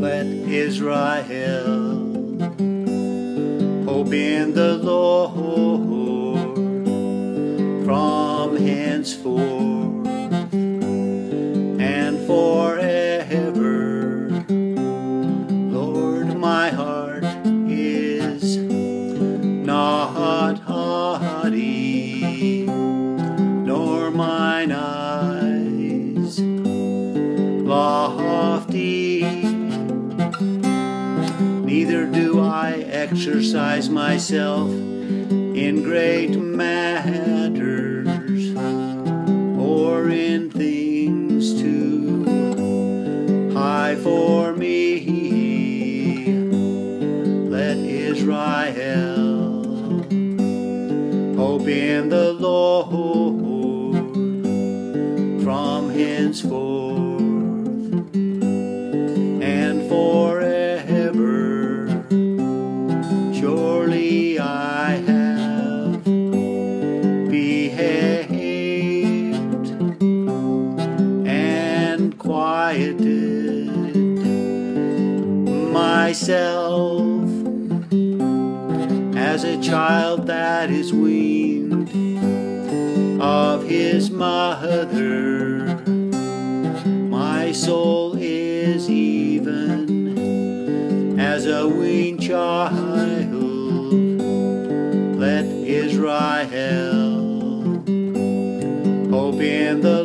Let Israel hope in the Lord from henceforth and forever. Lord, my heart is not haughty, nor mine eyes lofty. Neither do I exercise myself in great matters, or in things too high for me. Let Israel hope in the Lord from henceforth and forever. Surely I have behaved and quieted myself as a child that is weaned of his mother. My soul is even as a weaned child. Let Israel hope in the